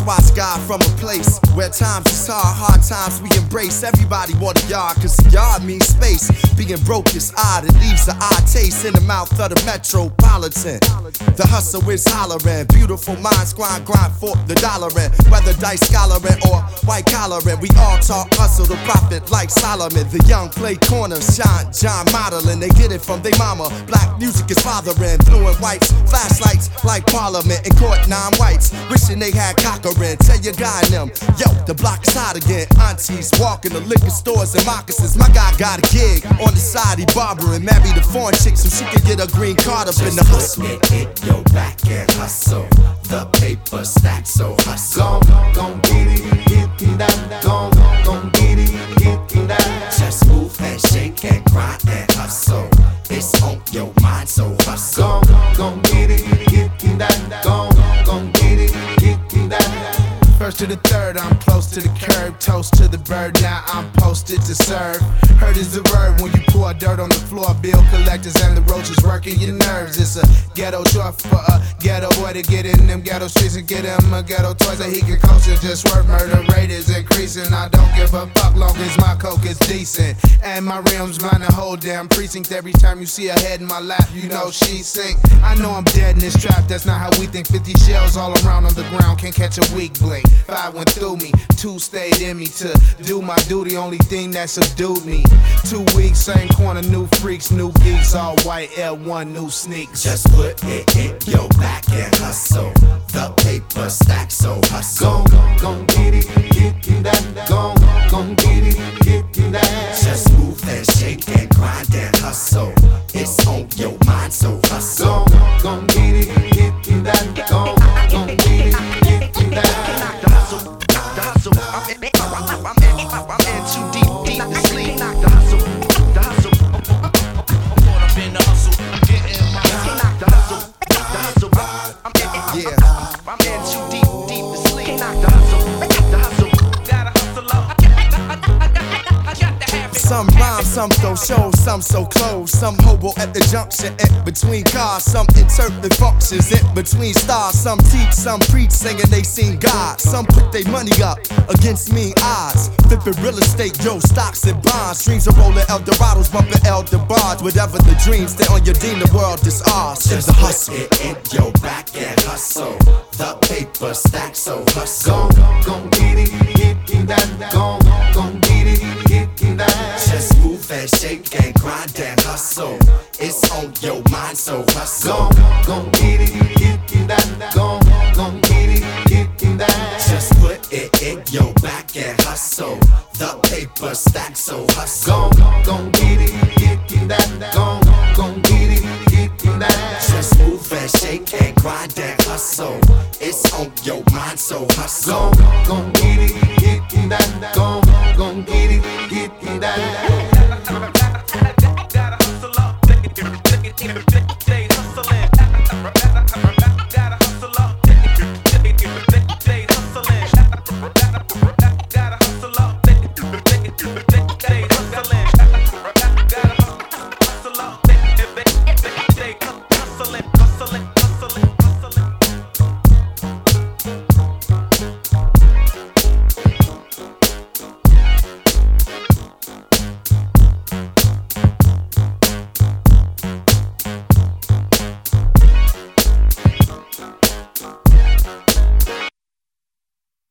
watch God from a place where times is hard times we embrace. Everybody want a yard, cause the yard means space. Being broke is odd, it leaves an odd taste in the mouth of the metropolitan. The hustle is hollering, beautiful minds grind for the dollarin'. Whether dice scholarin' or white collarin', we all talk hustle to profit like Solomon. The young play corners, shine, John modeling. They get it from their mama, black music is fathering. Blue and whites, flashlights like Parliament. In court, 9 whites, wishing they had Cochran. Tell your guy and them, yo, the block is hot again. Aunties walking the liquor stores and moccasins. My guy got a gig on the side, he barbering. Married a foreign chick so she could get a green card up in the hustle. Just put it in your back and hustle. The paper stack, so hustle. Gon' get it that. Gon' get it that. Just move and shake and grind and hustle. It's on your mind, so hustle. Gon' get it that. Gon' get it that. First to the third, I'm close to the curb. Toast to the bird, now I'm posted to serve. Heard is the word when you pour dirt on the floor. Bill collectors and the roaches working your nerves. It's a ghetto short for a ghetto boy to get in them ghetto streets and get him a ghetto toy so he can coach and just work. Murder rate is increasing. I don't give a fuck long as my coke is decent. And my rims mind the whole damn precinct. Every time you see a head in my lap, you know she sink. I know I'm dead in this trap, that's not how we think. 50 shells all around on the ground, can't catch a weak blink. 5 went through me, 2 stayed in me to do my duty, only thing that subdued me. 2 weeks, same corner, new freaks, new geeks, all white L1, new sneaks. Just put it in your back and hustle. The paper stack, so hustle. Gon' get it that. Gon' get it that. Just move and shake and grind and hustle. It's on your mind, so hustle. Gon' get it that. Gon' get it that. I'm in too deep to sleep. The hustle, I'm caught up in the hustle. I'm getting my the hustle, I'm in too deep to sleep. The hustle, gotta hustle up. I got to have it. Some rhyme, some throw shows, some so close. Some hobo at the junction, in between cars. Some interpret functions, in between stars. Some teach, some preach, singing they seen God. Some put their money up against mean odds. Flipping real estate, yo, stocks and bonds. Streams are rolling Eldorados, bumping Elder bars. Whatever the dreams, stay on your dean, the world is ours. Just the hustle. Put it in your back and hustle. The paper stack, so hustle. Gon' get it that. Gon' get it that. Just move and shake and grind and hustle. It's on your mind, so hustle. Gon' get it that. Gon' get it that. Just put it in your back and hustle. The paper stack, so hustle. Gon' get it that. Gon' get it that. Just move and shake and grind and hustle. It's on your mind, so hustle. Gon' get it